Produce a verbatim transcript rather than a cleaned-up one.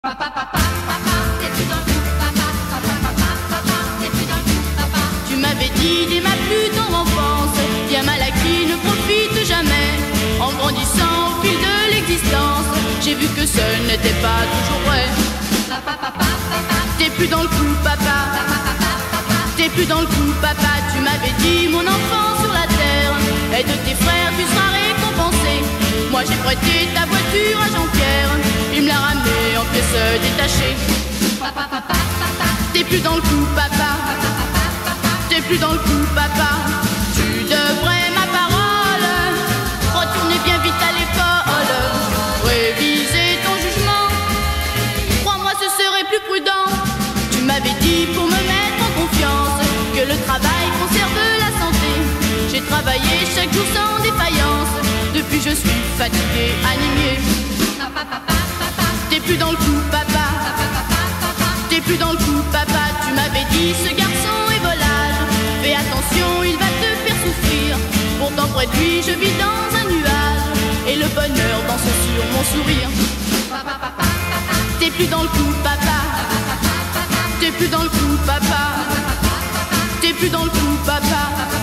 Papa, papa, papa, t'es plus dans le coup, papa, papa, papa, papa, t'es plus dans le coup, papa. Tu m'avais dit dès ma plus tendre enfance, bien mal acquis ne profite jamais. En grandissant au fil de l'existence, j'ai vu que ce n'était pas toujours vrai. Papa, papa, papa, t'es plus dans le coup, papa, papa, papa, papa, t'es plus dans le coup, papa. Tu m'avais dit mon enfant sur la terre, et de tes frères tu seras récompensé. Moi j'ai prêté ta voiture à Jean-Pierre, il me l'a ramené en pièces détachées. Papa, papa, papa, t'es plus dans le coup, papa, papa, papa, papa, t'es plus dans le coup, papa. Tu devrais, ma parole, retourner bien vite à l'école, réviser ton jugement, crois-moi ce serait plus prudent. Tu m'avais dit pour me mettre en confiance que le travail conserve la santé. J'ai travaillé chaque jour sans défaillance, depuis je suis fatigué, anémié. Papa, papa, papa, t'es plus dans le coup, papa, papa, papa, papa, t'es plus dans le coup, papa. Tu m'avais dit ce garçon est volage, fais attention, il va te faire souffrir. Pourtant près de lui je vis dans un nuage, et le bonheur danse sur mon sourire. Papa, papa, papa, t'es plus dans le coup, papa, papa, papa, papa, t'es plus dans le coup, papa, papa, papa, papa, t'es plus dans le coup, papa.